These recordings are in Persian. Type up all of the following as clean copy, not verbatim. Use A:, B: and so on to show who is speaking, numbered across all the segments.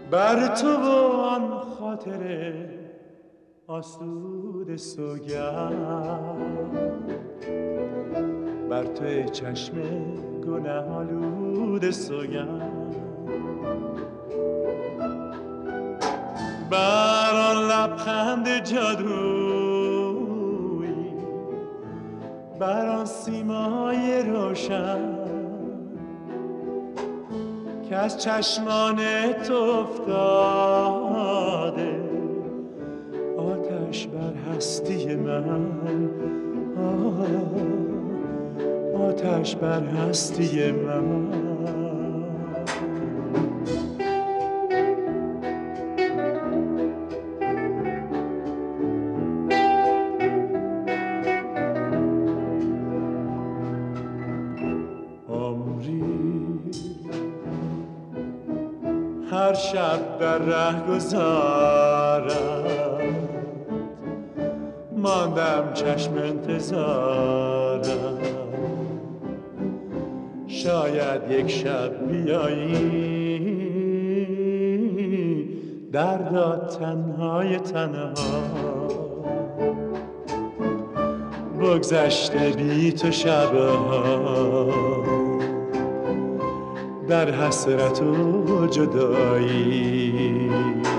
A: بر تو و آن خاطر آسود سوگند، بر تو چشم گناه آلود سوگند، بر آن لبخند جادویی، بر آن سیمای روشن که از چشمان تو افتاده، آتش بر هستی من، آتش بر هستی من. هر شب در ره گذارم، ماندم چشم انتظارم، شاید یک شب بیایی دردا تنهای تنها، بگذشته بی تو شبها در حسرت و جدایی.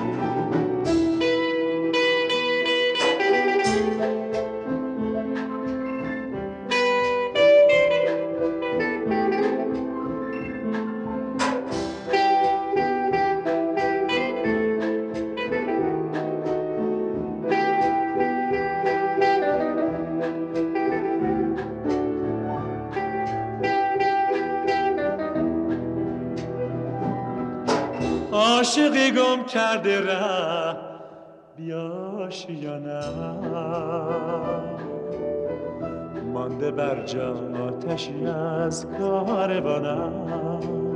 A: عاشقی گم کرده ره بیاشیانم، مانده بر جا آتشی از کاروانم،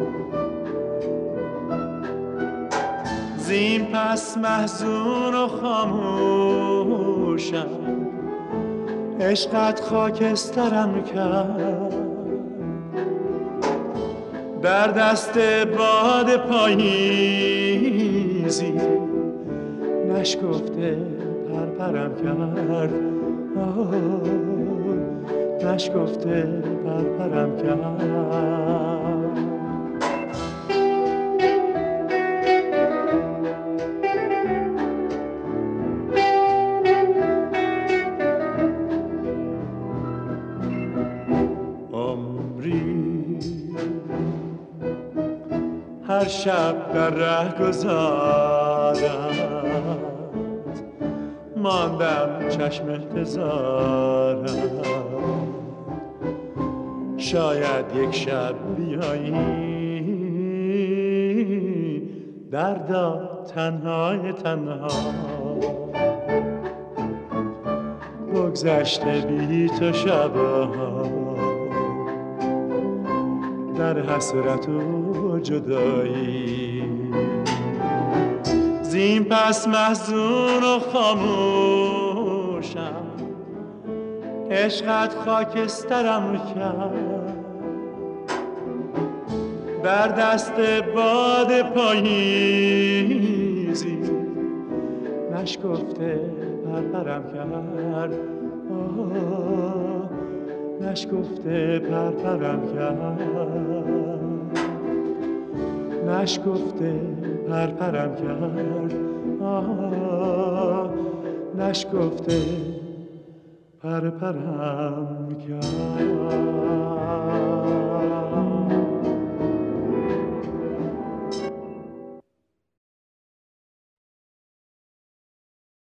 A: زین پس محزون و خاموشم، عشقت خاکسترم کرد، در دست باد پاییزی نشکفته پرپرم کرد، نشکفته پرپرم کرد. هر شب در ره گذارم، ماندم چشم انتظارم، شاید یک شب بیایی دردا تنهای تنها، بگذشته بی تو شبها در حسرت و جدایی. زین پس محزون و خاموشم، عشقت خاکسترم کرد، در دست باد پاییزی نشکفته پرپرم کرد، نشکفته پرپرم کرد، نشکفته پرپرم کرد، نشکفته پرپرم کرد.